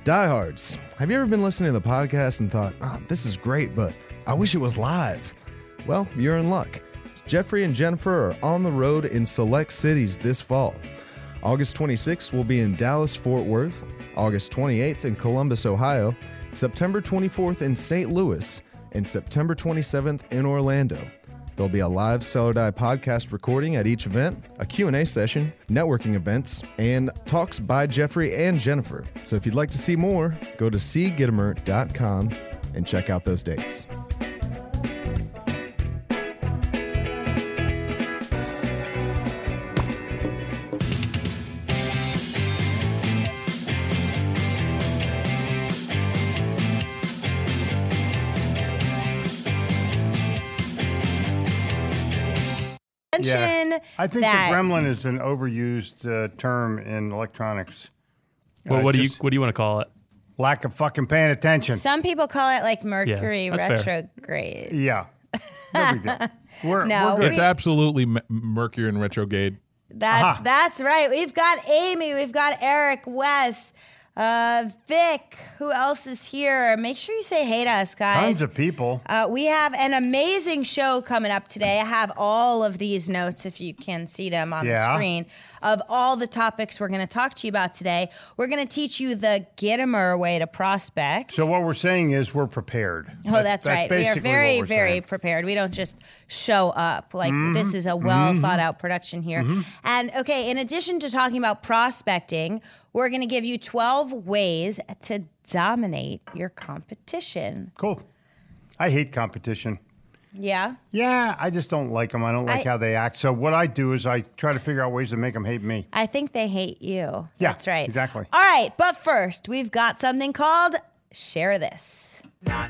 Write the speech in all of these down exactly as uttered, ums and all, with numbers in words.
Diehards, have you ever been listening to the podcast and thought, oh, this is great, but I wish it was live? Well, you're in luck. Jeffrey and Jennifer are on the road in select cities this fall. August twenty-sixth will be in Dallas, Fort Worth, August twenty-eighth in Columbus, Ohio, September twenty-fourth in Saint Louis, and September twenty-seventh in Orlando. There'll be a live Sell or Die podcast recording at each event, a Q and A session, networking events, and talks by Jeffrey and Jennifer. So if you'd like to see more, go to c gittimer dot com and check out those dates. Yeah. I think that. the gremlin is an overused uh, term in electronics. Well, Uh, what do you just what do you want to call it? Lack of fucking paying attention. Some people call it like Mercury Yeah, that's fair. retrograde. Yeah. No big deal. We're, No, we're good. It's absolutely M- Mercury and retrograde. That's Aha. that's right. We've got Amy, we've got Eric, Wes, uh, Vic. Who else is here? Make sure you say hey to us, guys. Tons of people. Uh, we have an amazing show coming up today. I have all of these notes, if you can see them on Yeah. the screen, of all the topics we're going to talk to you about today. We're going to teach you the Gittimer way to prospect. So what we're saying is we're prepared. Oh, That- that's, right. We are basically very, what we're very saying. prepared. We don't just show up. Like, this is a well thought out production here. And, okay, in addition to talking about prospecting, we're going to give you twelve ways to dominate your competition. Cool. I hate competition. Yeah? Yeah, I just don't like them. I don't like I- how they act. So what I do is I try to figure out ways to make them hate me. I think they hate you. Yeah, That's right. exactly. All right, but first, we've got something called Share This.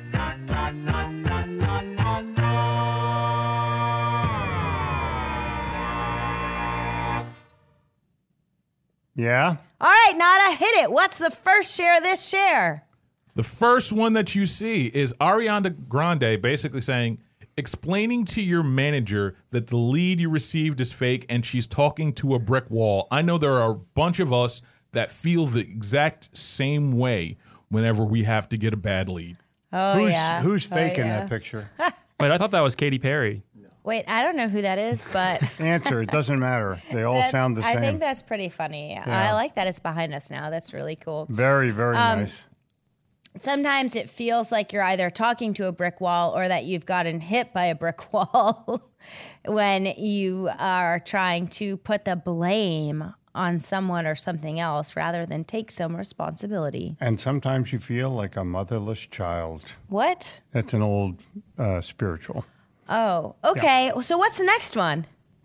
Yeah? All right, Nada, hit it. What's the first Share This share? The first one that you see is Ariana Grande basically saying, explaining to your manager that the lead you received is fake and she's talking to a brick wall. I know there are a bunch of us that feel the exact same way whenever we have to get a bad lead. Oh, who's yeah. who's Oh, faking yeah. that picture? Wait, I thought that was Katy Perry. Wait, I don't know who that is, but Answer. It doesn't matter. They all that's- sound the same. I think that's pretty funny. I like that it's behind us now. That's really cool. very, very Um, nice. Sometimes it feels like you're either talking to a brick wall or that you've gotten hit by a brick wall when you are trying to put the blame on someone or something else rather than take some responsibility. And sometimes you feel like a motherless child. What? That's an old uh, spiritual. Oh, okay. So what's the next one?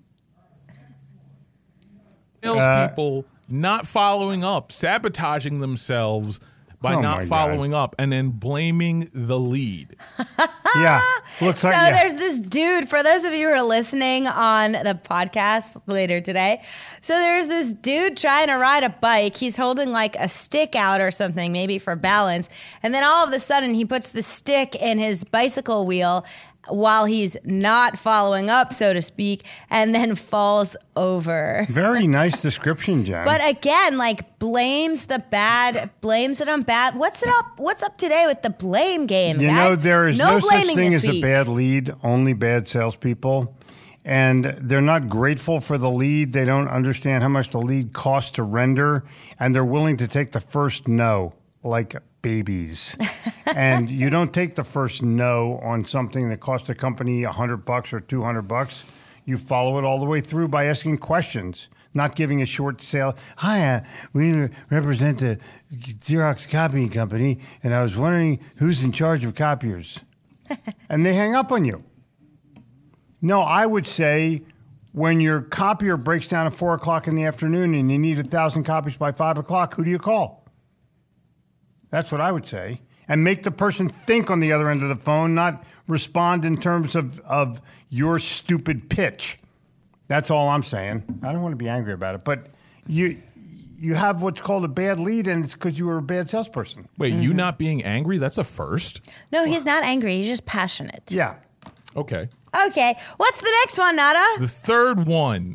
Salespeople not following up, sabotaging themselves by Oh not my following up, and then blaming the lead. Yeah. Looks like So yeah. there's this dude, for those of you who are listening on the podcast later today. So there's this dude trying to ride a bike. He's holding like a stick out or something, maybe for balance. And then all of a sudden he puts the stick in his bicycle wheel while he's not following up, so to speak, and then falls over. Very nice description, Jen. But again, like blames the bad, blames it on bad. What's it up? What's up today with the blame game? you guys? know, there is no, such blaming thing this as week. a bad lead, only bad salespeople. And they're not grateful for the lead. They don't understand how much the lead costs to render. And they're willing to take the first no, like babies. And you don't take the first no on something that costs the company a hundred bucks or two hundred bucks. You follow it all the way through by asking questions, not giving a short sale. Hi, uh, we represent the Xerox Copying Company, and I was wondering who's in charge of copiers. And they hang up on you. No, I would say when your copier breaks down at four o'clock in the afternoon and you need a thousand copies by five o'clock, who do you call? That's what I would say. And make the person think on the other end of the phone, not respond in terms of, of your stupid pitch. That's all I'm saying. I don't want to be angry about it, but you you have what's called a bad lead, and it's because you were a bad salesperson. Wait, you not being angry? That's a first? No, he's not angry. He's just passionate. Yeah. Okay. Okay. What's the next one, Nada? The third one,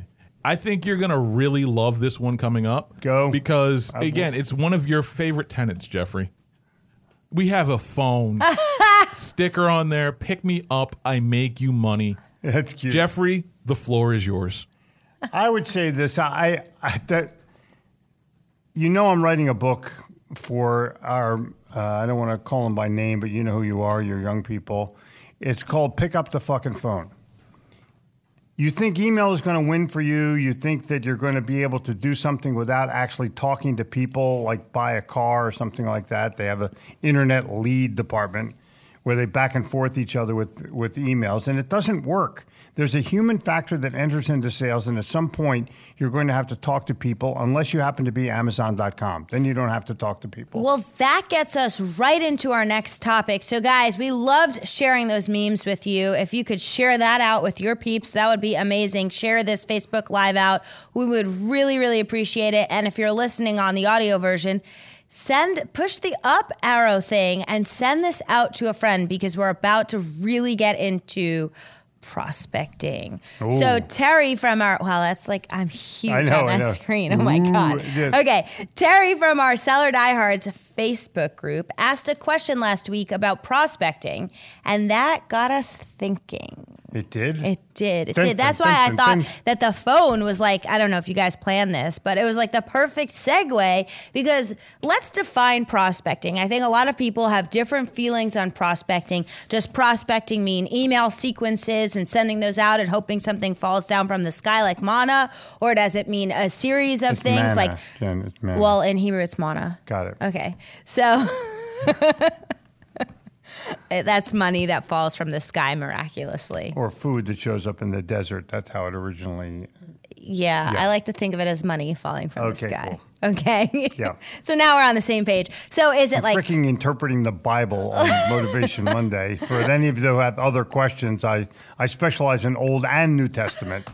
I think you're going to really love this one coming up. Go. Because, I will. again, it's one of your favorite tenants, Jeffrey. We have a phone sticker on there. Pick me up. I make you money. That's cute. Jeffrey, the floor is yours. I would say this. I, I that you know I'm writing a book for our. Uh, I don't want to call them by name, but you know who you are. You're young people. It's called Pick Up the Fucking Phone. You think email is going to win for you. You think that you're going to be able to do something without actually talking to people, like buy a car or something like that. They have an internet lead department where they back and forth each other with, with emails, and it doesn't work. There's a human factor that enters into sales, and at some point, you're going to have to talk to people unless you happen to be Amazon dot com. Then you don't have to talk to people. Well, that gets us right into our next topic. So, guys, we loved sharing those memes with you. If you could share that out with your peeps, that would be amazing. Share this Facebook Live out. We would really, really appreciate it. And if you're listening on the audio version, Send, push the up arrow thing and send this out to a friend because we're about to really get into prospecting. Ooh. So Terry from our, wow, that's like, I'm huge I know, on I that know. screen. Oh my Ooh, God. yes. Okay. Terry from our Seller Diehards Facebook group asked a question last week about prospecting, and that got us thinking. It did? It did. It Dun, did. That's dun, why dun, I dun, thought dun. that the phone was like, I don't know if you guys planned this, but it was like the perfect segue because let's define prospecting. I think a lot of people have different feelings on prospecting. Does prospecting mean email sequences and sending those out and hoping something falls down from the sky like manna? Or does it mean a series of It's things manna, like, Jen, it's manna. well, in Hebrew it's manna. Got it. Okay. So that's money that falls from the sky miraculously. Or food that shows up in the desert. That's how it originally. Yeah, Yeah. I like to think of it as money falling from the Okay, sky. cool. Okay. Yeah. So now we're on the same page. So is it like, Freaking interpreting the Bible on Motivation Monday. For any of you who have other questions, I, I specialize in Old and New Testament.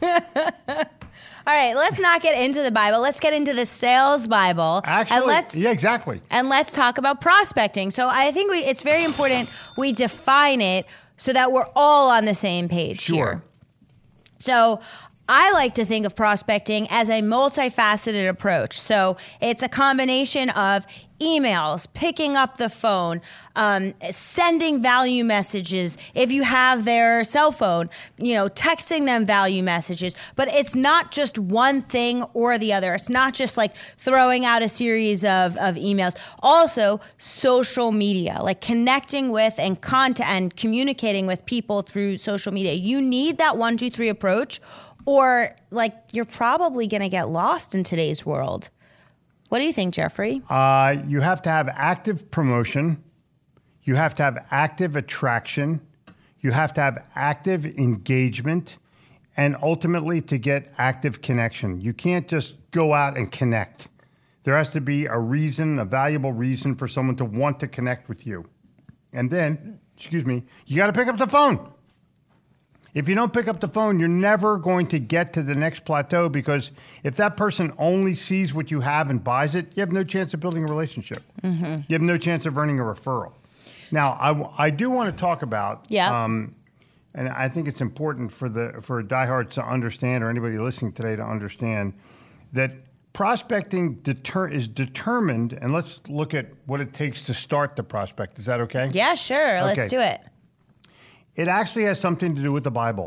all right, let's not get into the Bible. Let's get into the sales Bible. Actually, and let's, yeah, exactly. and let's talk about prospecting. So I think we, it's very important we define it so that we're all on the same page Sure. here. So I like to think of prospecting as a multifaceted approach. So it's a combination of emails, picking up the phone, um, sending value messages. If you have their cell phone, you know, texting them value messages. But it's not just one thing or the other. It's not just like throwing out a series of, of emails. Also, social media, like connecting with and content and communicating with people through social media. You need that one, two, three approach, or like you're probably going to get lost in today's world. What do you think, Jeffrey? Uh, you have to have active promotion. You have to have active attraction. You have to have active engagement. And ultimately, to get active connection. You can't just go out and connect. There has to be a reason, a valuable reason for someone to want to connect with you. And then, excuse me, you got to pick up the phone. If you don't pick up the phone, you're never going to get to the next plateau because if that person only sees what you have and buys it, you have no chance of building a relationship. Mm-hmm. You have no chance of earning a referral. Now, I, I do want to talk about, Yeah. um, and I think it's important for the for diehards to understand, or anybody listening today to understand, that prospecting deter, is determined, and let's look at what it takes to start the prospect. Is that okay? Yeah, sure. Okay. Let's do it. It actually has something to do with the Bible.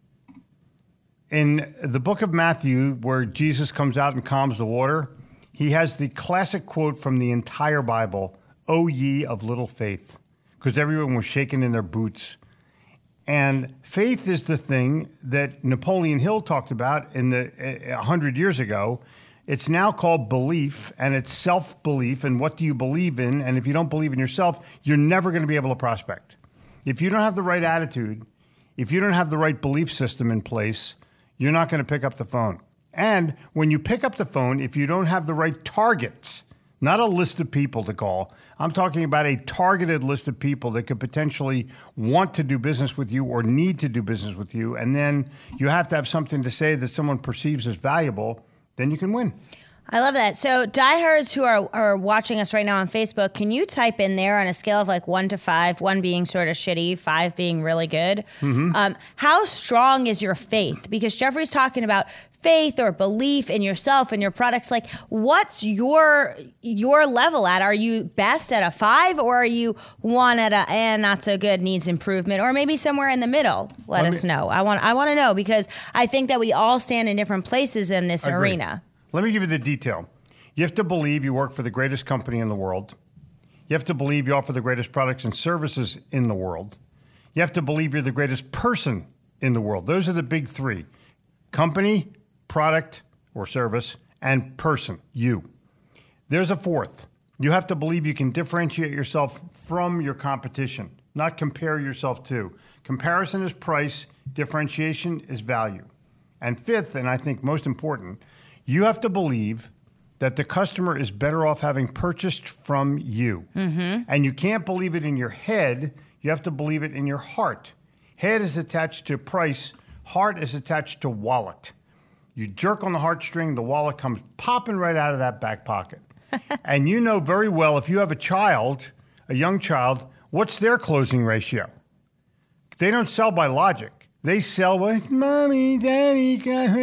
In the book of Matthew, where Jesus comes out and calms the water, he has the classic quote from the entire Bible, "O ye of little faith," because everyone was shaking in their boots. And faith is the thing that Napoleon Hill talked about in the a hundred years ago. It's now called belief, and it's self-belief, and what do you believe in? And if you don't believe in yourself, you're never going to be able to prospect. If you don't have the right attitude, if you don't have the right belief system in place, you're not going to pick up the phone. And when you pick up the phone, if you don't have the right targets, not a list of people to call, I'm talking about a targeted list of people that could potentially want to do business with you or need to do business with you, and then you have to have something to say that someone perceives as valuable, then you can win. I love that. So diehards who are, are watching us right now on Facebook, can you type in there on a scale of like one to five, one being sort of shitty, five being really good? Mm-hmm. Um, how strong is your faith? Because Jeffrey's talking about faith or belief in yourself and your products. Like, what's your your level at? Are you best at a five, or are you one at a and not so good, needs improvement, or maybe somewhere in the middle? Let, Let us me, know. I want I want to know, because I think that we all stand in different places in this Agreed. arena. Let me give you the detail. You have to believe you work for the greatest company in the world. You have to believe you offer the greatest products and services in the world. You have to believe you're the greatest person in the world. Those are the big three: company, product or service, and person, you. There's a fourth. You have to believe you can differentiate yourself from your competition, not compare yourself to. Comparison is price, differentiation is value. And fifth, and I think most important, you have to believe that the customer is better off having purchased from you. Mm-hmm. And you can't believe it in your head, you have to believe it in your heart. Head is attached to price, heart is attached to wallet. You jerk on the heartstring, the wallet comes popping right out of that back pocket. And you know very well, if you have a child, a young child, what's their closing ratio? They don't sell by logic. They sell with mommy, daddy,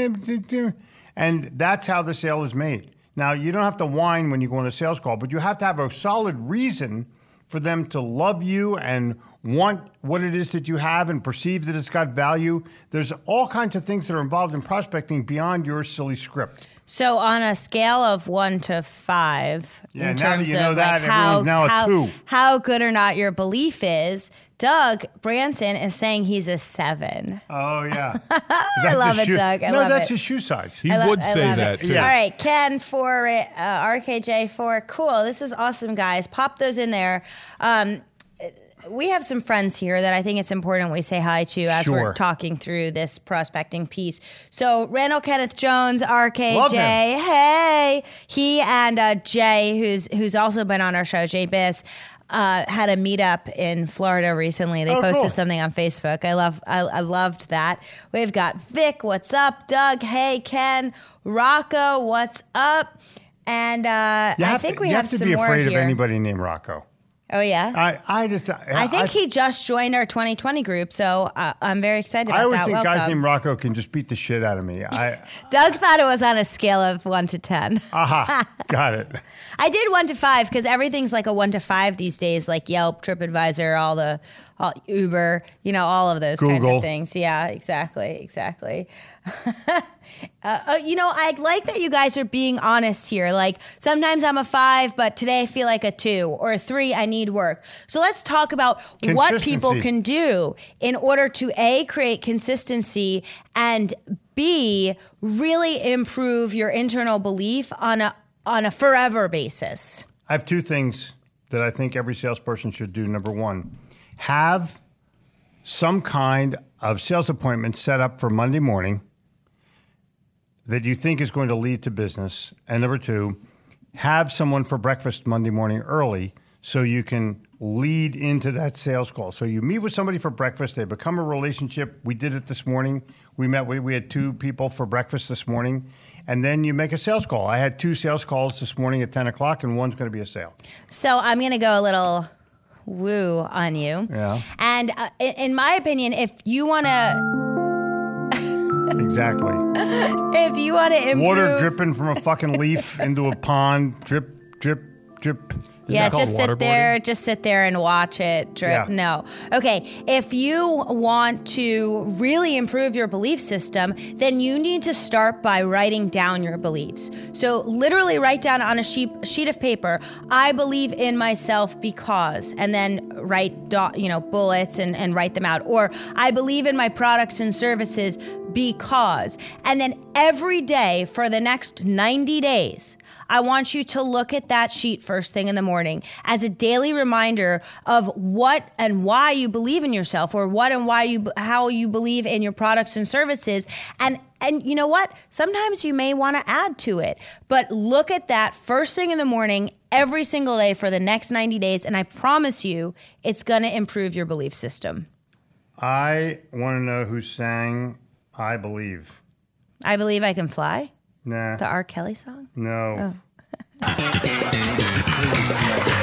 and that's how the sale is made. Now, you don't have to whine when you go on a sales call, but you have to have a solid reason for them to love you and want what it is that you have and perceive that it's got value. There's all kinds of things that are involved in prospecting beyond your silly script. So on a scale of one to five, yeah, in now terms that you know of that, like how, now a how, two. how good or not your belief is, Doug Branson is saying he's a seven. Oh, yeah. I love it, shoe. Doug. I no, love that's it. his shoe size. He lo- would I say love that, it. too. Yeah. All right, Ken for uh, R K J four. Cool. This is awesome, guys. Pop those in there. Um, we have some friends here that I think it's important we say hi to as Sure. we're talking through this prospecting piece. So Randall Kenneth Jones, R K J, Love him. hey, he and uh, Jay, who's who's also been on our show, Jay Biss, uh, had a meetup in Florida recently. They Oh, posted cool. something on Facebook. I love, I, I loved that. We've got Vic, what's up? Doug, hey, Ken, Rocco, what's up? And uh, You I have think to, we you have, have to some be more afraid here. of anybody named Rocco. Oh yeah. I, I just I, I think he just joined our twenty twenty group, so uh, I'm very excited about I always that. think guys Welcome. named Rocco can just beat the shit out of me. I Doug thought it was on a scale of one to ten. aha, got it. I did one to five because everything's like a one to five these days, like Yelp, TripAdvisor, all the all, Uber, you know, all of those kinds Google. of things. Yeah, exactly, exactly. uh, uh, you know, I like that you guys are being honest here. Like sometimes I'm a five, but today I feel like a two or a three. I need work. So let's talk about what people Consistency. can do in order to A, create consistency, and B, really improve your internal belief on a on a forever basis. I have two things that I think every salesperson should do. Number one, have some kind of sales appointment set up for Monday morning that you think is going to lead to business. And number two, have someone for breakfast Monday morning early so you can lead into that sales call. So you meet with somebody for breakfast, they become a relationship. We did it this morning. We met, we, we had two people for breakfast this morning, and then you make a sales call. I had two sales calls this morning at ten o'clock, and one's going to be a sale. So I'm going to go a little woo on you. Yeah. And uh, in, in my opinion, if you want to, Exactly. if you want to improve, Water dripping from a fucking leaf into a pond. Drip, drip, drip. yeah, that called just sit waterboarding? there, just sit there and watch it drip. Yeah. No. Okay. If you want to really improve your belief system, then you need to start by writing down your beliefs. So literally write down on a sheet, sheet of paper, I believe in myself because, and then write, dot, you know, bullets and, and write them out. Or I believe in my products and services because, and then every day for the next ninety days, I want you to look at that sheet first thing in the morning as a daily reminder of what and why you believe in yourself, or what and why you, how you believe in your products and services. And, and you know what? Sometimes you may want to add to it, but look at that first thing in the morning every single day for the next ninety days. And I promise you, it's going to improve your belief system. I want to know who sang I Believe. I believe I can fly. Nah. The R. Kelly song? No.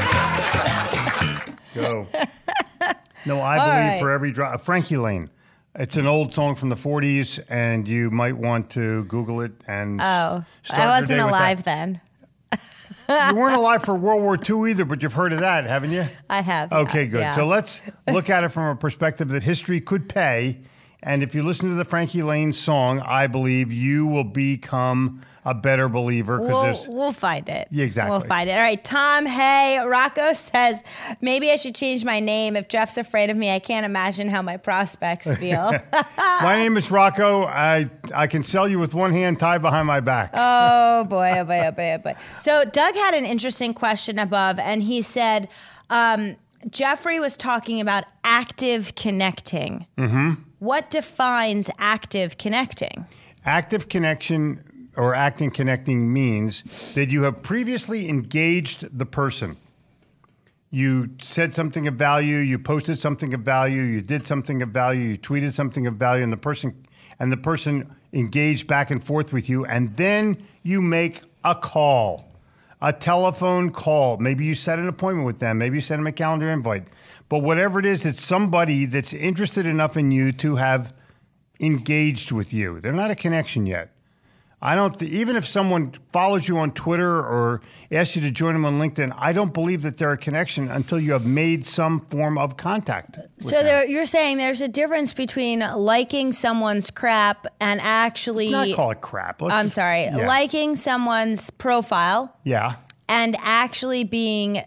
Go. No, I All believe right. for every drop. Frankie Lane. It's an old song from the forties, and you might want to Google it and Oh, start I your wasn't day with alive that. then. You weren't alive for World War Two either, but you've heard of that, haven't you? I have. Okay, yeah, good. yeah. So let's look at it from a perspective that history could pay. And if you listen to the Frankie Lane song, I believe you will become a better believer. We'll, there's we'll find it. Yeah, exactly. We'll find it. All right. Tom, hey, Rocco says, maybe I should change my name. If Jeff's afraid of me, I can't imagine how my prospects feel. My name is Rocco. I I can sell you with one hand tied behind my back. Oh, boy, oh, boy, oh, boy, oh, boy. So Doug had an interesting question above, and he said, um, Jeffrey was talking about active connecting. Mm-hmm. What defines active connecting? Active connection or acting connecting means that you have previously engaged the person. You said something of value, you posted something of value, you did something of value, you tweeted something of value, and the person and the person engaged back and forth with you, and then you make a call. A telephone call. Maybe you set an appointment with them. Maybe you send them a calendar invite. But whatever it is, it's somebody that's interested enough in you to have engaged with you. They're not a connection yet. I don't, th- even if someone follows you on Twitter or asks you to join them on LinkedIn, I don't believe that they're a connection until you have made some form of contact with So them. there, you're saying there's a difference between liking someone's crap and actually... Not call it crap. Let's I'm just- sorry. Yeah. Liking someone's profile Yeah. and actually being,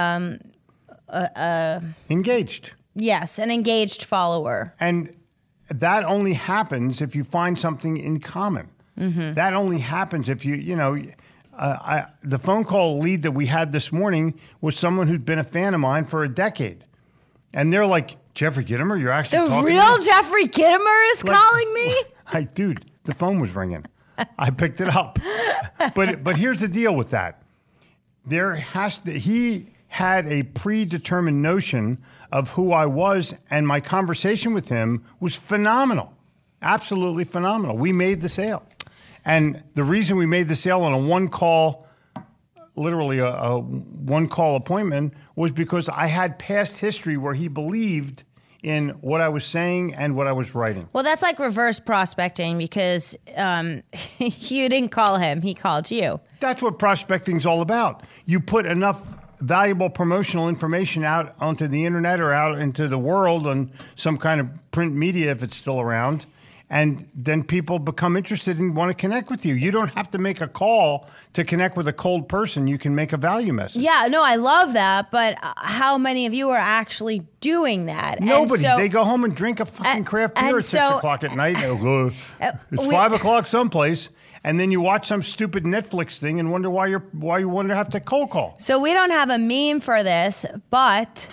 Engaged. yes, an engaged follower. And that only happens if you find something in common. Mm-hmm. That only happens if you, you know, uh, I, the phone call lead that we had this morning was someone who'd been a fan of mine for a decade. And they're like, Jeffrey Gitomer, you're actually The talking to real me? Jeffrey Gitomer is Like- calling me? I, dude, the phone was ringing. I picked it up. But but here's the deal with that. There has to, he had a predetermined notion of who I was, and my conversation with him was phenomenal. Absolutely phenomenal. We made the sale. And the reason we made the sale on a one call, literally a, a one call appointment, was because I had past history where he believed in what I was saying and what I was writing. Well, that's like reverse prospecting because um, you didn't call him, he called you. That's what prospecting's all about. You put enough valuable promotional information out onto the internet or out into the world on some kind of print media if it's still around, and then people become interested and want to connect with you. You don't have to make a call to connect with a cold person. You can make a value message. Yeah, no, I love that, but uh, how many of you are actually doing that? And Nobody. so- they go home and drink a fucking And- craft beer and at six so- o'clock at night. They'll go, it's we- five o'clock someplace, and then you watch some stupid Netflix thing and wonder why you're why you wonder have to cold call. So we don't have a meme for this, but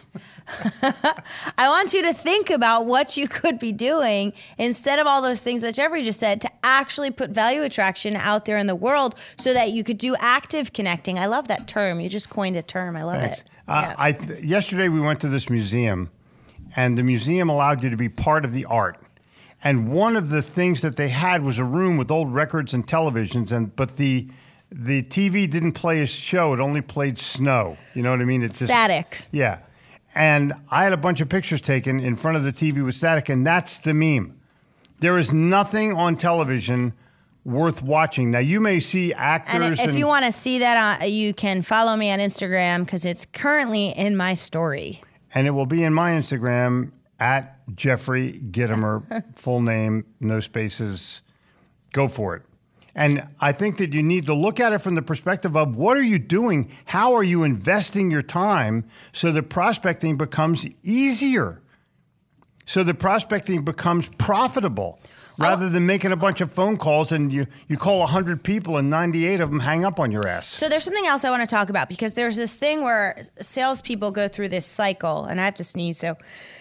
I want you to think about what you could be doing instead of all those things that Jeffrey just said to actually put value attraction out there in the world so that you could do active connecting. I love that term. You just coined a term. I love Thanks. it. Uh, Yeah. I th- yesterday we went to this museum, and the museum allowed you to be part of the art. And one of the things that they had was a room with old records and televisions, and but the the T V didn't play a show; it only played snow. You know what I mean? It's just, Static. Yeah. And I had a bunch of pictures taken in front of the T V with static, and that's the meme. There is nothing on television worth watching. Now, you may see actors. And if and, you want to see that, on, you can follow me on Instagram because it's currently in my story. and it will be in my Instagram at Jeffrey Gitomer, full name, no spaces. Go for it. And I think that you need to look at it from the perspective of what are you doing? How are you investing your time so that prospecting becomes easier? So that prospecting becomes profitable rather than making a bunch of phone calls and you, you call one hundred people and ninety-eight of them hang up on your ass. So there's something else I want to talk about because there's this thing where salespeople go through this cycle, and I have to sneeze, so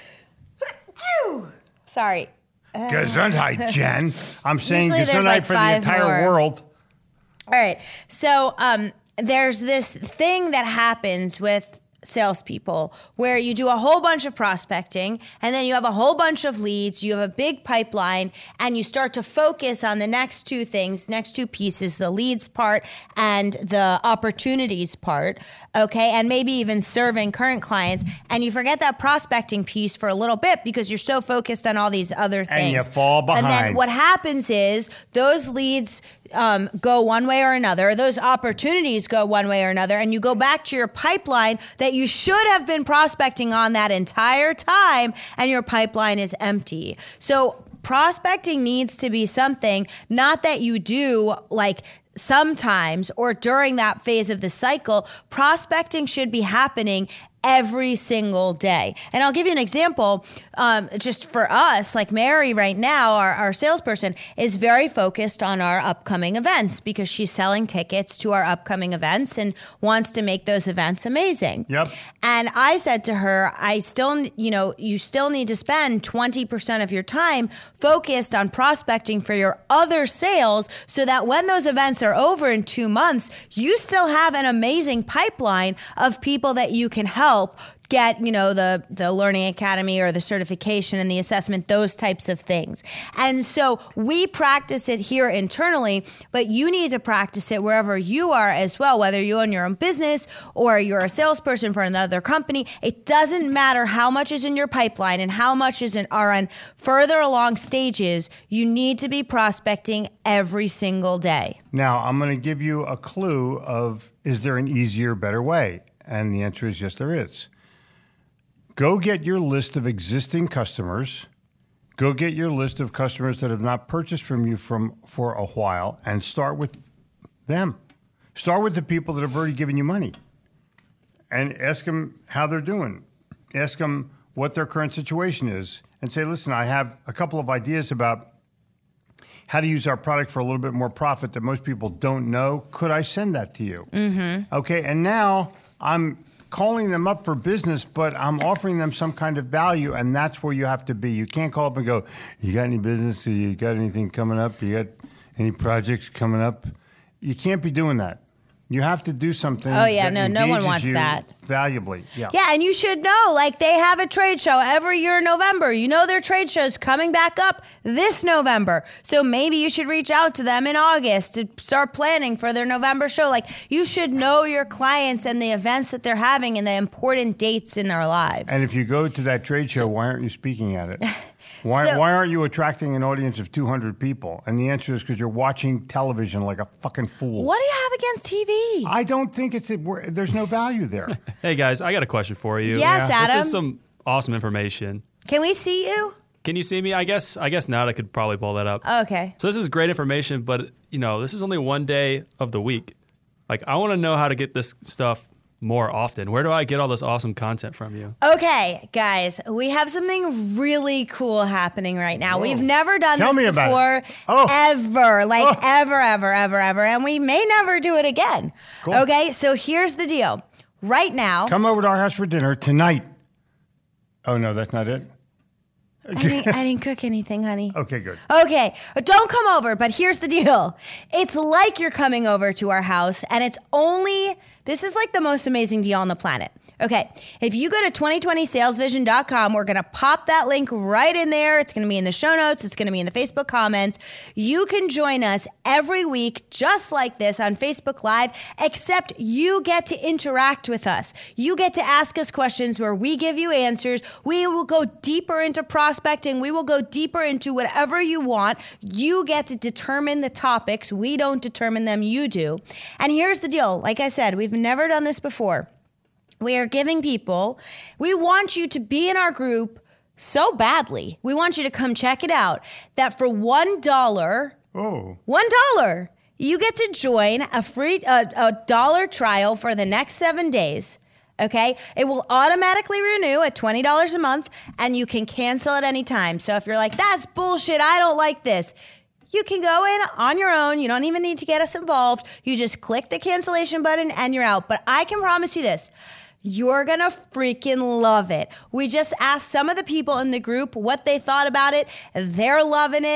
sorry. Gesundheit, Jen. I'm saying Usually there's Gesundheit like for the five entire more. world. All right. So um, there's this thing that happens with salespeople where you do a whole bunch of prospecting and then you have a whole bunch of leads, you have a big pipeline, and you start to focus on the next two things, next two pieces, the leads part and the opportunities part, okay, and maybe even serving current clients, and you forget that prospecting piece for a little bit because you're so focused on all these other things. And you fall behind. And then what happens is those leads Um, go one way or another, those opportunities go one way or another, and you go back to your pipeline that you should have been prospecting on that entire time, and your pipeline is empty. So prospecting needs to be something, not that you do like sometimes or during that phase of the cycle. Prospecting should be happening every single day. And I'll give you an example. Um, just for us, like Mary right now, our, our salesperson is very focused on our upcoming events because she's selling tickets to our upcoming events and wants to make those events amazing. Yep. And I said to her, I still, you know, you still need to spend twenty percent of your time focused on prospecting for your other sales so that when those events are over in two months, you still have an amazing pipeline of people that you can help get, you know, the, the Learning Academy or the certification and the assessment, those types of things. And so we practice it here internally, but you need to practice it wherever you are as well, whether you own your own business or you're a salesperson for another company. It doesn't matter how much is in your pipeline and how much is in are on further along stages. You need to be prospecting every single day. Now, I'm going to give you a clue of, is there an easier, better way? And the answer is yes, there is. Go get your list of existing customers. Go get your list of customers that have not purchased from you from for a while and start with them. Start with the people that have already given you money and ask them how they're doing. Ask them what their current situation is and say, listen, I have a couple of ideas about how to use our product for a little bit more profit that most people don't know. Could I send that to you? Mm-hmm. Okay, and now I'm calling them up for business, but I'm offering them some kind of value, and that's where you have to be. You can't call up and go, you got any business? You got anything coming up? You got any projects coming up? You can't be doing that. You have to do something. Oh, yeah, that no, no one engages wants you that. Valuably, yeah. Yeah, and you should know, like, they have a trade show every year in November. You know their trade show's coming back up this November. So maybe you should reach out to them in August to start planning for their November show. Like, you should know your clients and the events that they're having and the important dates in their lives. And if you go to that trade show, why aren't you speaking at it? Why, So- why aren't you attracting an audience of two hundred people? And the answer is because you're watching television like a fucking fool. What do you have against T V? I don't think it's a, we're- there's no value there. Hey guys, I got a question for you. Yes, This Adam. is some awesome information. Can we see you? Can you see me? I guess I guess not. I could probably pull that up. Okay. So this is great information, but you know, this is only one day of the week. Like I want to know how to get this stuff more often. Where do I get all this awesome content from you? Okay, guys, we have something really cool happening right now. We've never done Tell this me about before, it. Oh. ever, like Oh. ever, ever, ever, ever, and we may never do it again. Cool. Okay, so here's the deal. Right now, Come over to our house for dinner tonight. Oh, no, that's not it? I didn't, I didn't cook anything, honey. Okay, good. Okay, don't come over, but here's the deal. It's like you're coming over to our house, and it's only, this is like the most amazing deal on the planet. Okay, if you go to twenty twenty sales vision dot com, we're going to pop that link right in there. It's going to be in the show notes. It's going to be in the Facebook comments. You can join us every week just like this on Facebook Live, except you get to interact with us. You get to ask us questions where we give you answers. We will go deeper into prospecting. We will go deeper into whatever you want. You get to determine the topics. We don't determine them. You do. And here's the deal. Like I said, we've never done this before. We are giving people, we want you to be in our group so badly. We want you to come check it out. That for one dollar, Oh. one dollar, you get to join a free a, a dollar trial for the next seven days. Okay, it will automatically renew at twenty dollars a month, and you can cancel at any time. So if you're like, that's bullshit, I don't like this, you can go in on your own. You don't even need to get us involved. You just click the cancellation button and you're out. But I can promise you this. You're going to freaking love it. We just asked some of the people in the group what they thought about it. They're loving it.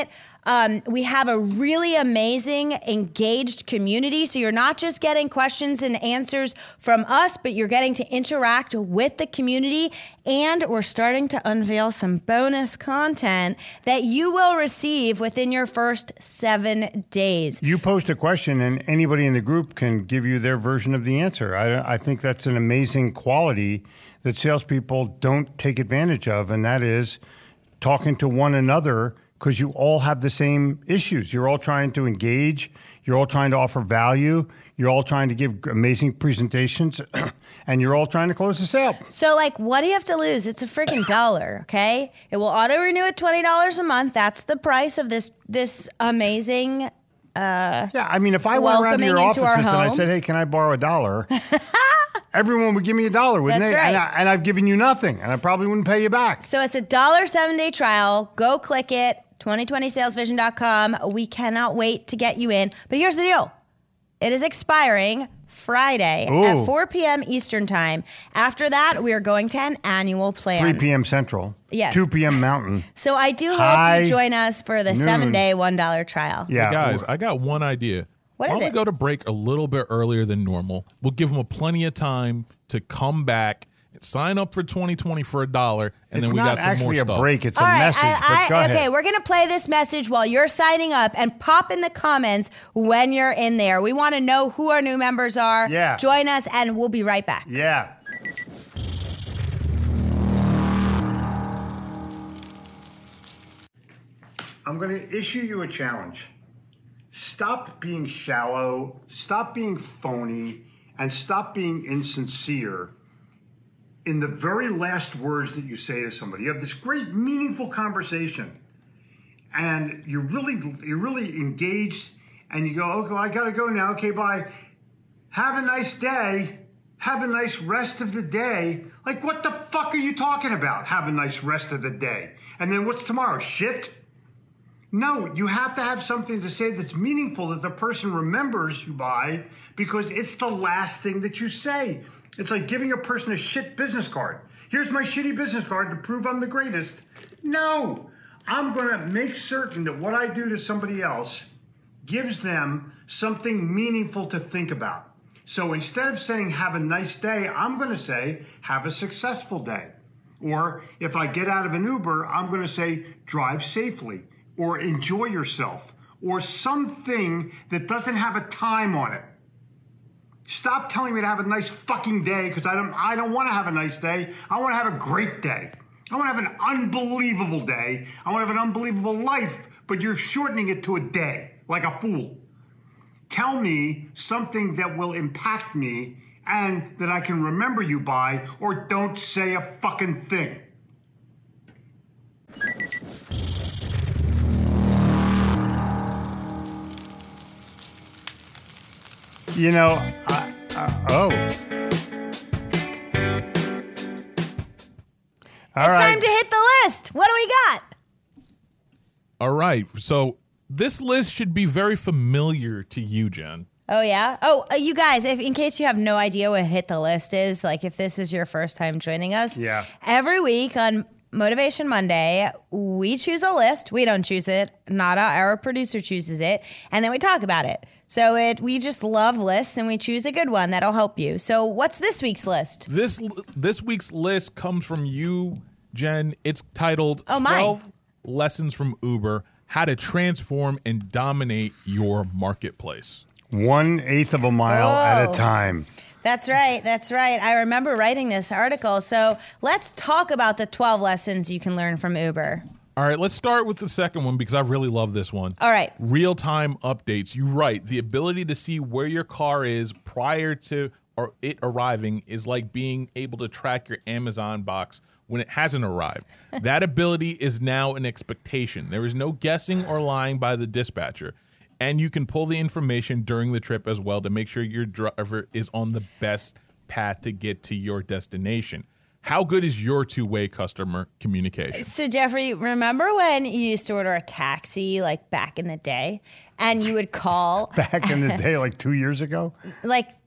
Um, we have a really amazing, engaged community. So you're not just getting questions and answers from us, but you're getting to interact with the community. And we're starting to unveil some bonus content that you will receive within your first seven days. You post a question and anybody in the group can give you their version of the answer. I, I think that's an amazing quality that salespeople don't take advantage of, and that is talking to one another, because you all have the same issues. You're all trying to engage. You're all trying to offer value. You're all trying to give amazing presentations, and you're all trying to close the sale. So, like, what do you have to lose? It's a freaking dollar, okay? It will auto-renew at twenty dollars a month. That's the price of this this amazing... Uh, yeah, I mean, if I went around to your offices and I said, hey, can I borrow a dollar? Everyone would give me a dollar, wouldn't That's they? right. And, I, and I've given you nothing, and I probably wouldn't pay you back. So it's a dollar seven-day trial. Go click it, twenty twenty sales vision dot com. We cannot wait to get you in. But here's the deal. It is expiring Friday Ooh. at four p.m. Eastern time. After that, we are going to an annual plan. three p.m. Central. Yes. two p.m. Mountain. So I do hope High you join us for the noon. seven-day, one dollar trial. Yeah. Hey guys, I got one idea. What Why is don't it? we go to break a little bit earlier than normal? We'll give them a plenty of time to come back, sign up for twenty twenty for a dollar, and It's then we not got some more actually a stuff. break. It's All a right, message. I- but I- go okay, ahead. we're going to play this message while you're signing up, and pop in the comments when you're in there. We want to know who our new members are. Yeah. Join us, and we'll be right back. Yeah. I'm going to issue you a challenge. Stop being shallow, stop being phony, and stop being insincere in the very last words that you say to somebody. You have this great, meaningful conversation, and you're really, you're really engaged, and you go, okay, I got to go now. Okay, bye. Have a nice day. Have a nice rest of the day. Like, what the fuck are you talking about? Have a nice rest of the day. And then what's tomorrow? Shit? No, you have to have something to say that's meaningful that the person remembers you by, because it's the last thing that you say. It's like giving a person a shit business card. Here's my shitty business card to prove I'm the greatest. No, I'm going to make certain that what I do to somebody else gives them something meaningful to think about. So instead of saying have a nice day, I'm going to say have a successful day. Or if I get out of an Uber, I'm going to say drive safely, or enjoy yourself, or something that doesn't have a time on it. Stop telling me to have a nice fucking day, because I don't I don't want to have a nice day. I want to have a great day. I want to have an unbelievable day. I want to have an unbelievable life, but you're shortening it to a day, like a fool. Tell me something that will impact me and that I can remember you by, or don't say a fucking thing. You know, I, uh, oh. All It's right. time to hit the list. What do we got? All right. So this list should be very familiar to you, Jen. Oh, yeah? Oh, uh, you guys, if in case you have no idea what Hit the List is, like if this is your first time joining us, Yeah. every week on Motivation Monday, we choose a list. We don't choose it. Nada, our producer, chooses it. And then we talk about it. So it we just love lists, and we choose a good one that'll help you. So what's this week's list? This this week's list comes from you, Jen. It's titled Oh, mine. twelve Lessons from Uber, How to Transform and Dominate Your Marketplace. One eighth of a mile at Oh. a time. That's right. That's right. I remember writing this article. So let's talk about the twelve lessons you can learn from Uber. All right, let's start with the second one because I really love this one. All right. Real-time updates. You write, the ability to see where your car is prior to or it arriving is like being able to track your Amazon box when it hasn't arrived. That ability is now an expectation. There is no guessing or lying by the dispatcher. And you can pull the information during the trip as well to make sure your driver is on the best path to get to your destination. How good is your two-way customer communication? So, Jeffrey, remember when you used to order a taxi like back in the day and you would call Back in the day, like two years ago? like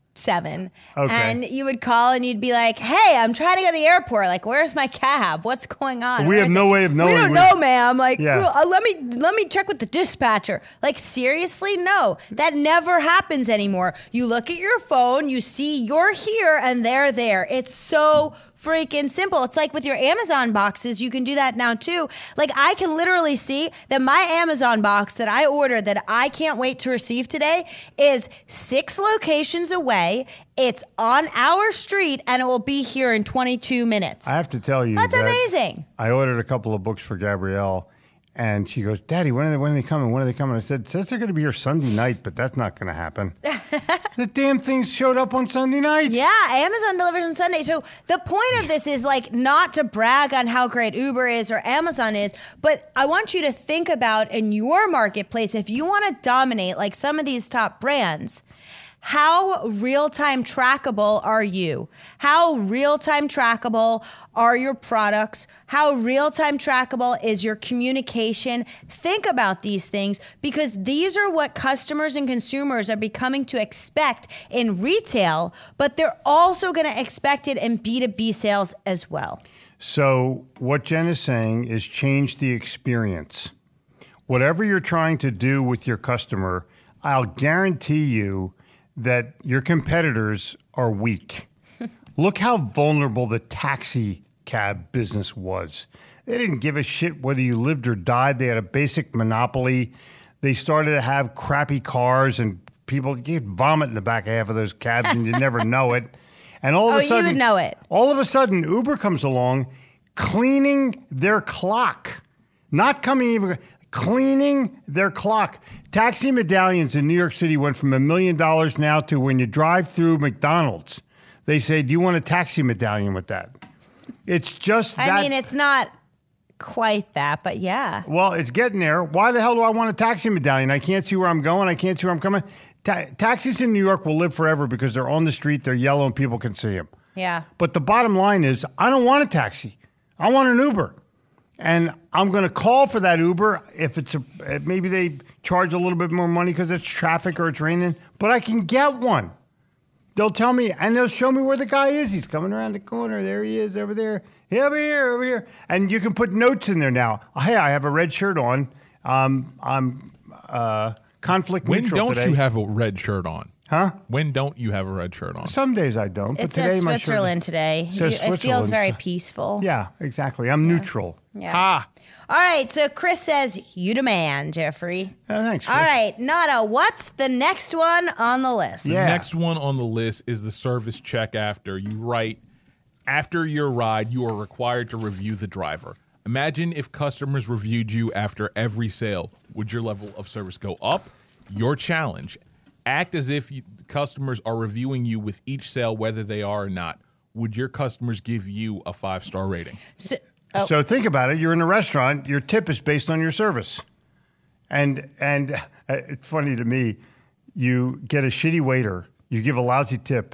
seven. Okay. And you would call and you'd be like, hey, I'm trying to go to the airport. Like, where's my cab? What's going on? We Where have is no it? way of knowing. We don't We- know, ma'am. Like, Yeah. uh, let me let me check with the dispatcher. Like, seriously? No, that never happens anymore. You look at your phone, you see you're here and they're there. It's so freaking simple. It's like with your Amazon boxes, you can do that now too. Like, I can literally see that my Amazon box that I ordered that I can't wait to receive today is six locations away. It's on our street and it will be here in twenty-two minutes. I have to tell you, That's that amazing. I ordered a couple of books for Gabrielle, and she goes, "Daddy, when are they? When are they coming? When are they coming?" I said, "Says they're going to be here Sunday night, but that's not going to happen." The damn things showed up on Sunday night. Yeah, Amazon delivers on Sunday. So the point of this is like not to brag on how great Uber is or Amazon is, but I want you to think about in your marketplace, if you want to dominate like some of these top brands, how real-time trackable are you? How real-time trackable are your products? How real-time trackable is your communication? Think about these things because these are what customers and consumers are becoming to expect in retail, but they're also going to expect it in B two B sales as well. So what Jen is saying is change the experience. Whatever you're trying to do with your customer, I'll guarantee you that your competitors are weak. Look how vulnerable the taxi cab business was. They didn't give a shit whether you lived or died. They had a basic monopoly. They started to have crappy cars and people, you'd vomit in the back of half of those cabs and you'd never know it. And all of Oh, a you sudden, would know it. all of a sudden, Uber comes along cleaning their clock. Not coming even, cleaning their clock. Taxi medallions in New York City went from a million dollars now to when you drive through McDonald's, they say, do you want a taxi medallion with that? It's just that. I mean, it's not quite that, but yeah. Well, it's getting there. Why the hell do I want a taxi medallion? I can't see where I'm going. I can't see where I'm coming. Ta- taxis in New York will live forever because they're on the street, they're yellow, and people can see them. Yeah. But the bottom line is, I don't want a taxi. I want an Uber. And I'm going to call for that Uber if it's a, maybe they charge a little bit more money because it's traffic or it's raining, but I can get one. They'll tell me, and they'll show me where the guy is. He's coming around the corner. There he is, over there. Hey, over here, over here. And you can put notes in there now. Hey, I have a red shirt on. Um, I'm uh, conflict When neutral don't today. you have a red shirt on? Huh? When don't you have a red shirt on? Some days I don't. But It today says my shirt- Switzerland today. Says You- it feels Switzerland. very peaceful. Yeah, exactly. I'm neutral. Yeah. Ah, All right, so Chris says, you demand, Jeffrey. Uh, thanks. All Chris. right, Nada, what's the next one on the list? Yeah. Next one on the list is the service check after. You write, after your ride, you are required to review the driver. Imagine if customers reviewed you after every sale. Would your level of service go up? Your challenge. Act as if you, customers are reviewing you with each sale, whether they are or not. Would your customers give you a five-star rating? So, oh, So think about it. You're in a restaurant. Your tip is based on your service, and and uh, it's funny to me. You get a shitty waiter. You give a lousy tip,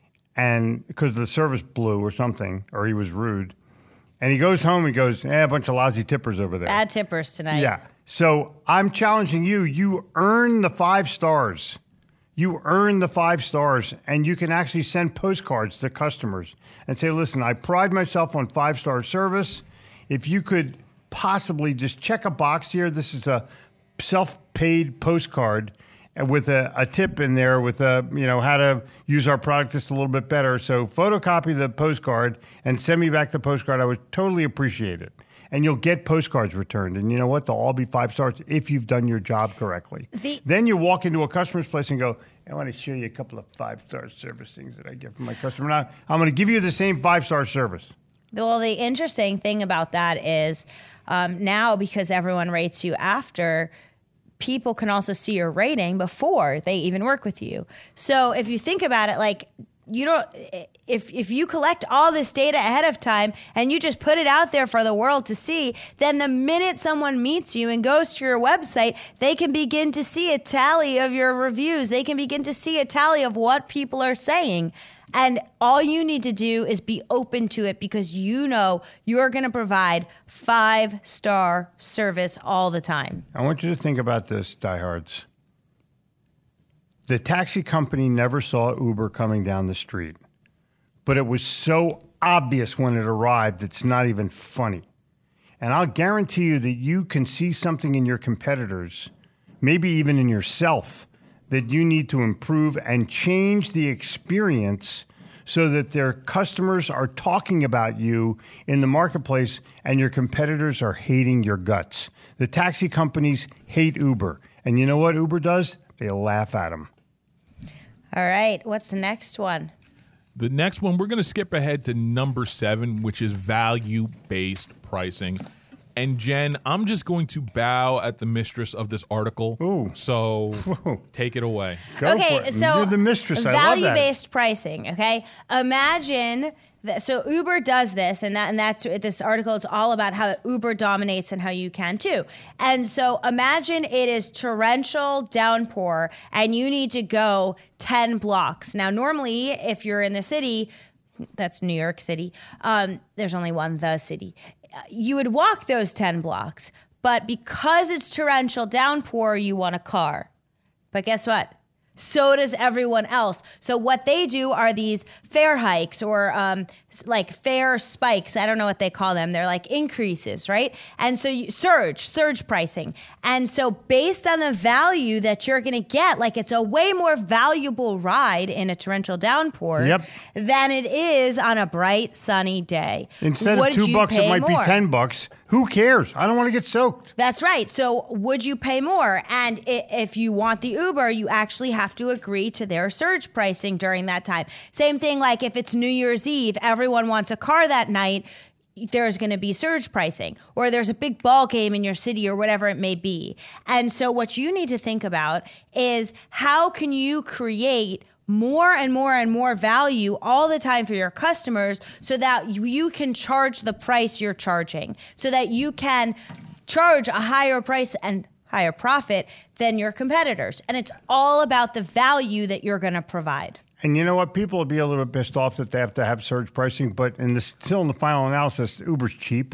and because the service blew or something, or he was rude, and he goes home and goes, "Eh, a bunch of lousy tippers over there." bad tippers tonight. Yeah. So I'm challenging you. You earn the five stars. You earn the five stars, and you can actually send postcards to customers and say, listen, I pride myself on five-star service. If you could possibly just check a box here, this is a self-paid postcard and with a, a tip in there with a, you know, how to use our product just a little bit better. So photocopy the postcard and send me back the postcard. I would totally appreciate it. And you'll get postcards returned. And you know what? They'll all be five stars if you've done your job correctly. The- then you walk into a customer's place and go, I want to show you a couple of five-star service things that I get from my customer. Now, I'm going to give you the same five-star service. Well, the interesting thing about that is um, now because everyone rates you after, people can also see your rating before they even work with you. So if you think about it, like you don't, if if you collect all this data ahead of time and you just put it out there for the world to see, then the minute someone meets you and goes to your website, they can begin to see a tally of your reviews. They can begin to see a tally of what people are saying. And all you need to do is be open to it because you know you're going to provide five-star service all the time. I want you to think about this, diehards. The taxi company never saw Uber coming down the street, but it was so obvious when it arrived, it's not even funny. And I'll guarantee you that you can see something in your competitors, maybe even in yourself, that you need to improve and change the experience so that their customers are talking about you in the marketplace and your competitors are hating your guts. The taxi companies hate Uber. And you know what Uber does? They laugh at them. All right. What's the next one? The next one, we're going to skip ahead to number seven, which is value-based pricing. And Jen, I'm just going to bow at the mistress of this article. Ooh. So Ooh. take it away. Go okay, for it. so You're the mistress. I love that. value-based pricing. Okay, imagine that. So Uber does this, and that, and that's this article is all about how Uber dominates and how you can too. And so imagine it is torrential downpour, and you need to go ten blocks. Now, normally, if you're in the city, that's New York City. Um, there's only one, the city. You would walk those ten blocks, but because it's torrential downpour, you want a car. But guess what? So does everyone else. So what they do are these fare hikes or um, like fare spikes. I don't know what they call them. They're like increases, right? And so you surge, surge pricing. And so based on the value that you're going to get, like it's a way more valuable ride in a torrential downpour Yep. than it is on a bright, sunny day. Instead Would of two you bucks, it pay might more? be ten bucks. Who cares? I don't want to get soaked. That's right. So would you pay more? And i- if you want the Uber, you actually have to agree to their surge pricing during that time. Same thing like if it's New Year's Eve, everyone wants a car that night, there's going to be surge pricing, or there's a big ball game in your city or whatever it may be. And so what you need to think about is how can you create more and more and more value all the time for your customers so that you, you can charge the price you're charging, so that you can charge a higher price and higher profit than your competitors. And it's all about the value that you're going to provide. And you know what? People will be a little bit pissed off that they have to have surge pricing, but in the, still in the final analysis, Uber's cheap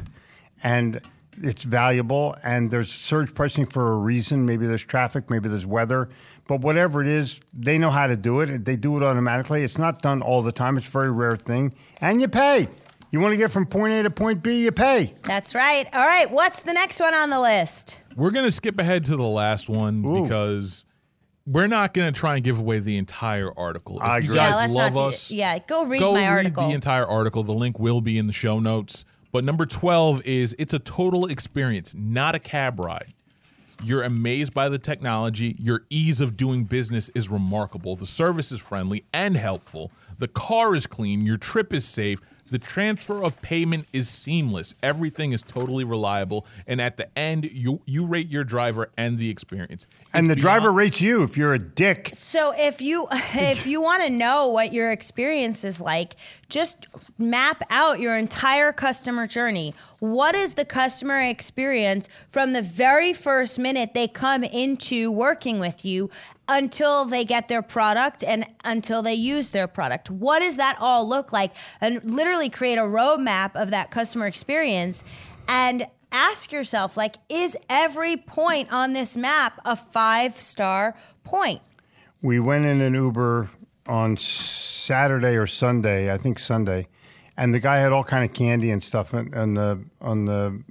and it's valuable, and there's surge pricing for a reason. Maybe there's traffic, maybe there's weather, but whatever it is, they know how to do it. They do it automatically. It's not done all the time. It's a very rare thing, and you pay. You want to get from point A to point B, you pay. That's right. All right. What's the next one on the list? We're going to skip ahead to the last one Ooh. because we're not going to try and give away the entire article. If I you agree. guys Yeah, let's love not do- us, yeah, go read go my read article. the entire article. The link will be in the show notes. But number twelve is it's a total experience, not a cab ride. You're amazed by the technology. Your ease of doing business is remarkable. The service is friendly and helpful. The car is clean. Your trip is safe. The transfer of payment is seamless. Everything is totally reliable. And at the end, you you rate your driver and the experience. And It's the driver beyond- rates you if you're a dick. So if you if you want to know what your experience is like, just map out your entire customer journey. What is the customer experience from the very first minute they come into working with you until they get their product and until they use their product? What does that all look like? And literally create a roadmap of that customer experience and ask yourself, like, is every point on this map a five-star point? We went in an Uber on Saturday or Sunday, I think Sunday, and the guy had all kind of candy and stuff on, on the on the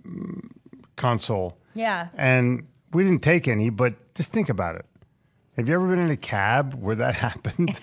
console. Yeah. And we didn't take any, but just think about it. Have you ever been in a cab where that happened?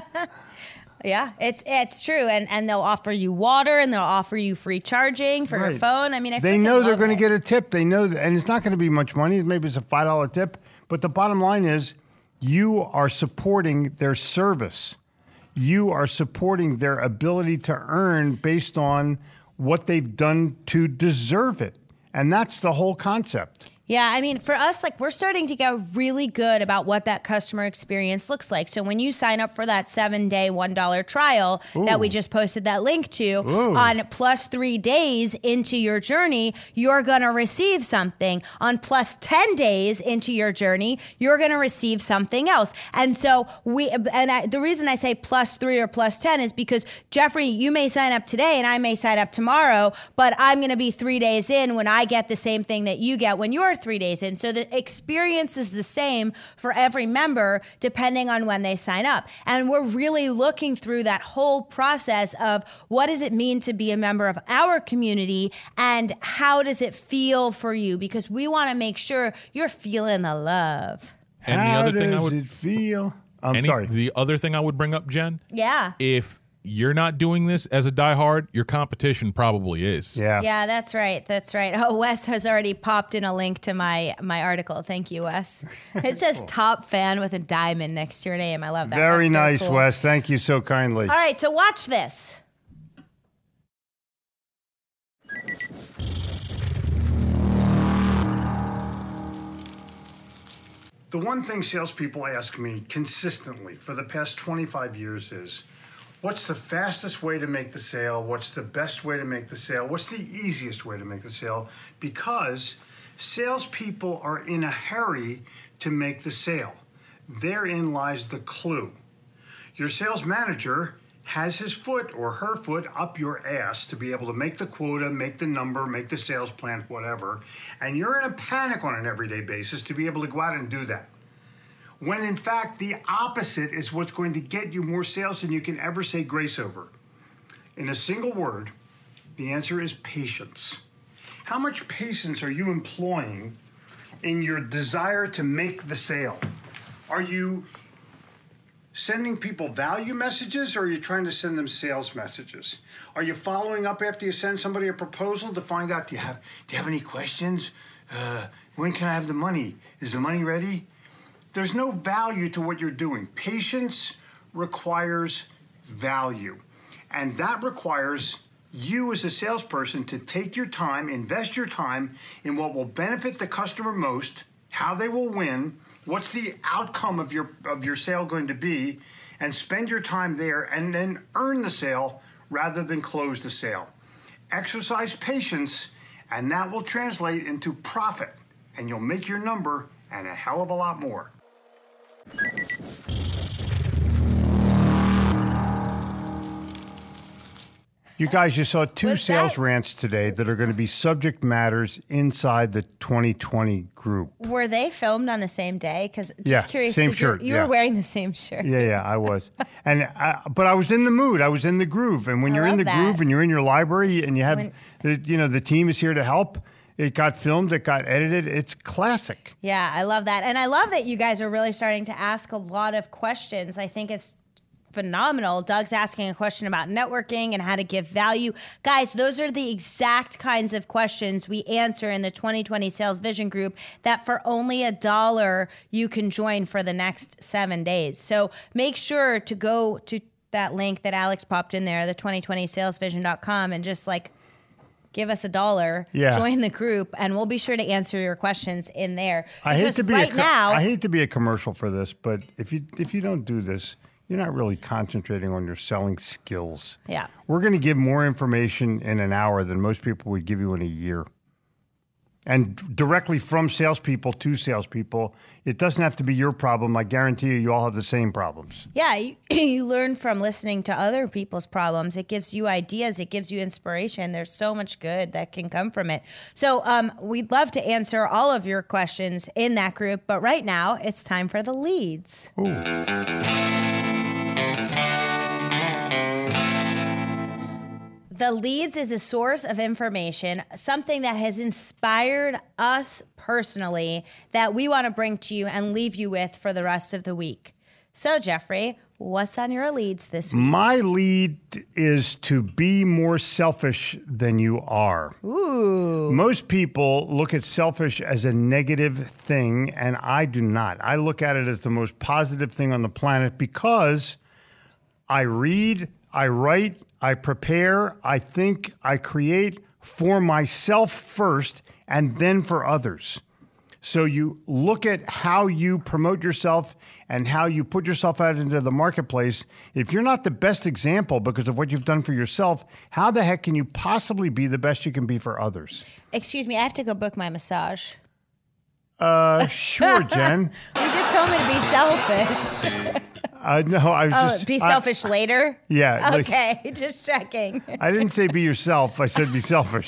Yeah, it's it's true, and and they'll offer you water, and they'll offer you free charging for your Right. phone. I mean, I they freaking know they're love going to it. get a tip. They know, that, and it's not going to be much money. Maybe it's a five dollar tip. But the bottom line is, you are supporting their service. You are supporting their ability to earn based on what they've done to deserve it, and that's the whole concept. Yeah, I mean, for us, like, we're starting to get really good about what that customer experience looks like. So when you sign up for that seven-day, one dollar trial that we just posted that link to, Ooh. on plus three days into your journey, you're going to receive something. On plus ten days into your journey, you're going to receive something else. And so we, and I, the reason I say plus three or plus ten is because, Jeffrey, you may sign up today and I may sign up tomorrow, but I'm going to be three days in when I get the same thing that you get when you're or three days in. So the experience is the same for every member depending on when they sign up. And we're really looking through that whole process of what does it mean to be a member of our community and how does it feel for you? Because we want to make sure you're feeling the love. And How the other does thing I would it feel? I'm any, sorry. The other thing I would bring up, Jen, Yeah. if you're not doing this as a diehard, your competition probably is. Yeah. Yeah, that's right. That's right. Oh, Wes has already popped in a link to my my article. Thank you, Wes. It says top fan with a diamond next to your name. I love that. Very That's so nice, cool. Wes. Thank you so kindly. All right, so watch this. The one thing salespeople ask me consistently for the past twenty-five years is, what's the fastest way to make the sale? What's the best way to make the sale? What's the easiest way to make the sale? Because salespeople are in a hurry to make the sale. Therein lies the clue. Your sales manager has his foot or her foot up your ass to be able to make the quota, make the number, make the sales plan, whatever, and you're in a panic on an everyday basis to be able to go out and do that. When in fact, the opposite is what's going to get you more sales than you can ever say grace over. In a single word, the answer is patience. How much patience are you employing in your desire to make the sale? Are you sending people value messages, or are you trying to send them sales messages? Are you following up after you send somebody a proposal to find out, do you have, do you have any questions? Uh, when can I have the money? Is the money ready? There's no value to what you're doing. Patience requires value. And that requires you as a salesperson to take your time, invest your time in what will benefit the customer most, how they will win, what's the outcome of your of your sale going to be, and spend your time there and then earn the sale rather than close the sale. Exercise patience, and that will translate into profit, and you'll make your number and a hell of a lot more. You guys, you saw two What's sales that? rants today that are going to be subject matters inside the twenty twenty group. Were they filmed on the same day? Because just Yeah, curious, same 'cause you- shirt, You yeah. were wearing the same shirt. Yeah, yeah, I was. and I, But I was in the mood. I was in the groove. And when I you're in love the that. groove and you're in your library and you have, When- the, you know, the team is here to help. It got filmed. It got edited. It's classic. Yeah, I love that. And I love that you guys are really starting to ask a lot of questions. I think it's phenomenal. Doug's asking a question about networking and how to give value. Guys, those are the exact kinds of questions we answer in the twenty twenty Sales Vision Group that for only a dollar you can join for the next seven days. So make sure to go to that link that Alex popped in there, the twenty twenty sales vision dot com, and just like give us a dollar, Yeah. join the group, and we'll be sure to answer your questions in there. I hate Because to be right a, co- now. I hate to be a commercial for this, but if you if you don't do this, you're not really concentrating on your selling skills. Yeah. We're going to give more information in an hour than most people would give you in a year. And directly from salespeople to salespeople, it doesn't have to be your problem. I guarantee you, you all have the same problems. Yeah, you, you learn from listening to other people's problems. It gives you ideas. It gives you inspiration. There's so much good that can come from it. So um, we'd love to answer all of your questions in that group. But right now, it's time for the leads. The Leads is a source of information, something that has inspired us personally that we want to bring to you and leave you with for the rest of the week. So, Jeffrey, what's on your leads this week? My lead is to be more selfish than you are. Ooh. Most people look at selfish as a negative thing, and I do not. I look at it as the most positive thing on the planet because I read, I write, I prepare, I think, I create for myself first and then for others. So you look at how you promote yourself and how you put yourself out into the marketplace. If you're not the best example because of what you've done for yourself, how the heck can you possibly be the best you can be for others? Excuse me, I have to go book my massage. Uh, sure, Jen. You just told me to be selfish. Uh, no, I was Oh, just be I- selfish later? yeah. like, Okay, just checking. I didn't say be yourself. I said be selfish.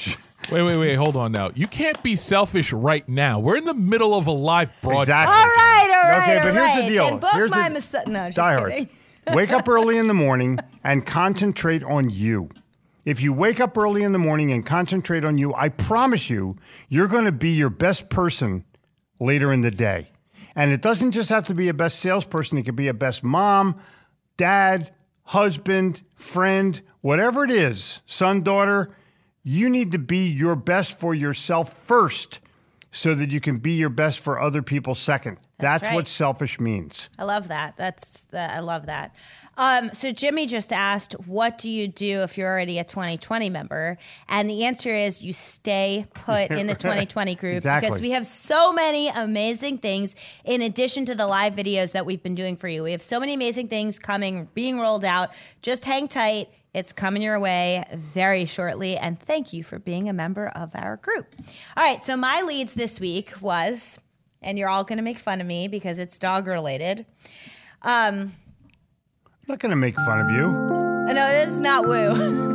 Wait, wait, wait. Hold on now. You can't be selfish right now. We're in the middle of a live broadcast. Exactly. All right, all right, Okay, all but here's right. the deal. Then book Here's my the- massa- No, just Die Hard. kidding. Wake up early in the morning and concentrate on you. If you wake up early in the morning and concentrate on you, I promise you, you're going to be your best person later in the day. And it doesn't just have to be a best salesperson. It could be a best mom, dad, husband, friend, whatever it is, son, daughter. You need to be your best for yourself first so that you can be your best for other people second. That's That's right. what selfish means. I love that. That's that. I love that. Um, so Jimmy just asked, what do you do if you're already a twenty twenty member? And the answer is you stay put in the twenty twenty group Exactly. because we have so many amazing things in addition to the live videos that we've been doing for you. We have so many amazing things coming, being rolled out. Just hang tight. It's coming your way very shortly. And thank you for being a member of our group. All right. So my leads this week was, and you're all going to make fun of me because it's dog related. Um, I'm not going to make fun of you. no, it is not woo.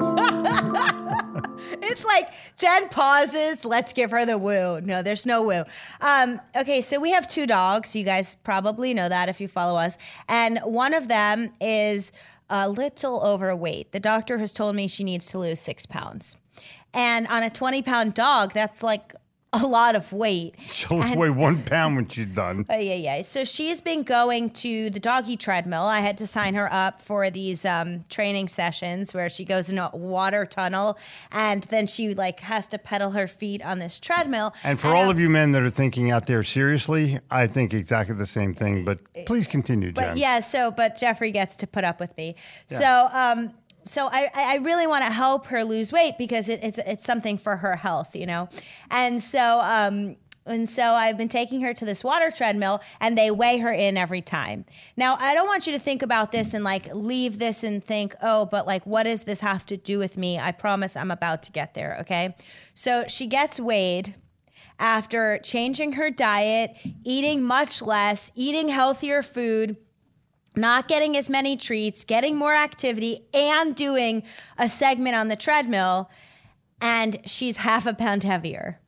It's like Jen pauses. Let's give her the woo. No, there's no woo. Um, okay, so we have two dogs. You guys probably know that if you follow us. And one of them is a little overweight. The doctor has told me she needs to lose six pounds. And on a twenty pound dog, that's like a lot of weight. She'll And- weigh one pound when she's done. Oh, yeah, yeah. So she's been going to the doggy treadmill. I had to sign her up for these um, training sessions where she goes in a water tunnel and then she like has to pedal her feet on this treadmill. And for all of you men that are thinking out there, seriously, I think exactly the same thing. But please continue, Jen. But yeah, so but Jeffrey gets to put up with me. So um so I, I really want to help her lose weight because it, it's it's something for her health, you know. And so um and so I've been taking her to this water treadmill and they weigh her in every time. Now, I don't want you to think about this and like leave this and think, oh, but like, what does this have to do with me? I promise I'm about to get there. Okay. So she gets weighed after changing her diet, eating much less, eating healthier food, not getting as many treats, getting more activity, and doing a segment on the treadmill, and she's half a pound heavier.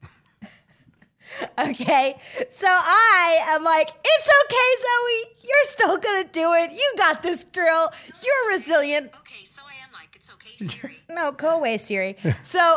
Okay, so I am like, it's okay, Zoe. You're still gonna do it. You got this, girl. You're resilient. Okay, so I am like, it's okay, Siri. No, go away, Siri. So,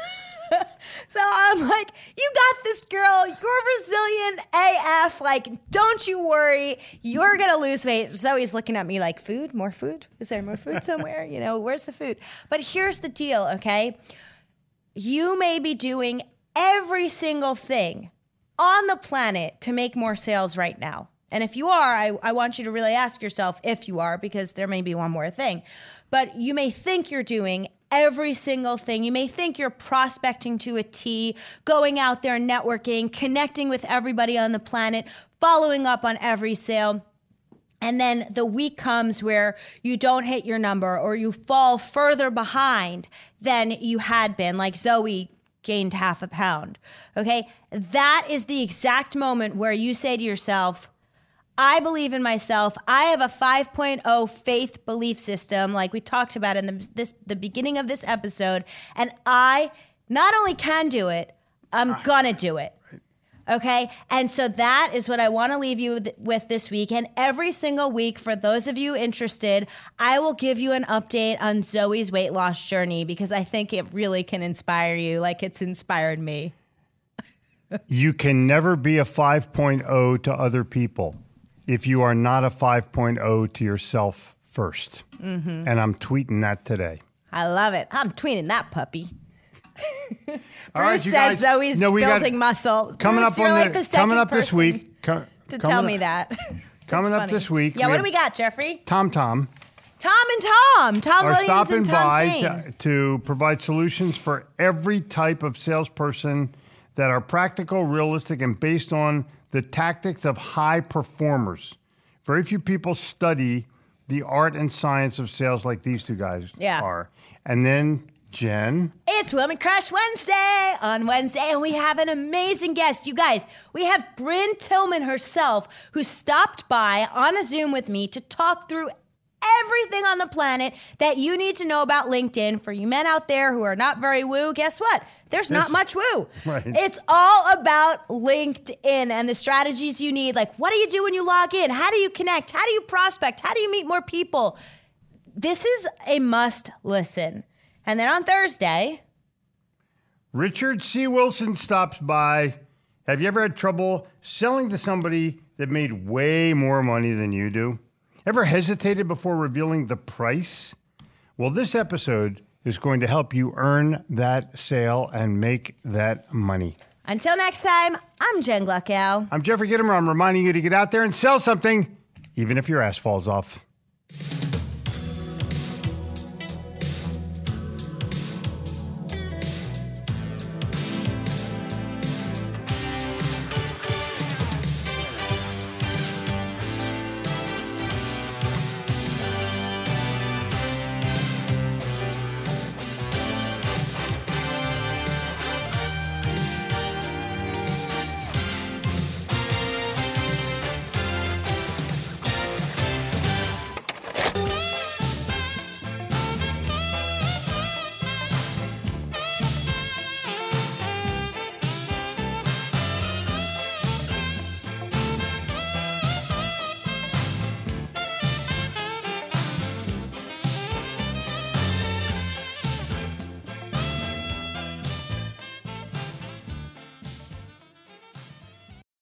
so I'm like, you got this, girl. You're resilient A F. Like, don't you worry. You're going to lose weight. Zoe's looking at me like, food? More food? Is there more food somewhere? You know, where's the food? But here's the deal, okay? You may be doing every single thing on the planet to make more sales right now. And if you are, I, I want you to really ask yourself if you are, because there may be one more thing. But you may think you're doing every single thing. You may think you're prospecting to a T, going out there networking, connecting with everybody on the planet, following up on every sale. And then the week comes where you don't hit your number or you fall further behind than you had been, like Zoe gained half a pound. Okay? That is the exact moment where you say to yourself, I believe in myself. I have a five point oh faith belief system, like we talked about in the, this, the beginning of this episode. And I not only can do it, I'm going to do it. Okay? And so that is what I want to leave you with, with this week. And every single week, for those of you interested, I will give you an update on Zoe's weight loss journey because I think it really can inspire you like it's inspired me. You can never be a five point oh to other people if you are not a five point oh to yourself first. Mm-hmm. And I'm tweeting that today. I love it. I'm tweeting that puppy. Bruce All right, you says guys- Zoe's No, we got- building muscle. Coming Bruce, up you're on like the, the second coming up this person week. co- to coming tell up- me that. Coming That's up funny. this week. Yeah, we what do have we got, Jeffrey? Tom Tom Tom and Tom. Tom are Williams stopping and Tom by Sane. to, to provide solutions for every type of salesperson that are practical, realistic, and based on the tactics of high performers. Very few people study the art and science of sales like these two guys Yeah. are. And then Jen. It's Woman Crush Wednesday on Wednesday, and we have an amazing guest. You guys, we have Bryn Tillman herself, who stopped by on a Zoom with me to talk through everything on the planet that you need to know about LinkedIn. For you men out there who are not very woo, guess what? There's not much woo. Right. It's all about LinkedIn and the strategies you need. Like, what do you do when you log in? How do you connect? How do you prospect? How do you meet more people? This is a must listen. And then on Thursday, Richard C. Wilson stops by. Have you ever had trouble selling to somebody that made way more money than you do? Ever hesitated before revealing the price? Well, this episode is going to help you earn that sale and make that money. until next time, I'm Jen Gluckow. I'm Jeffrey Gitomer. I'm reminding you to get out there and sell something, even if your ass falls off.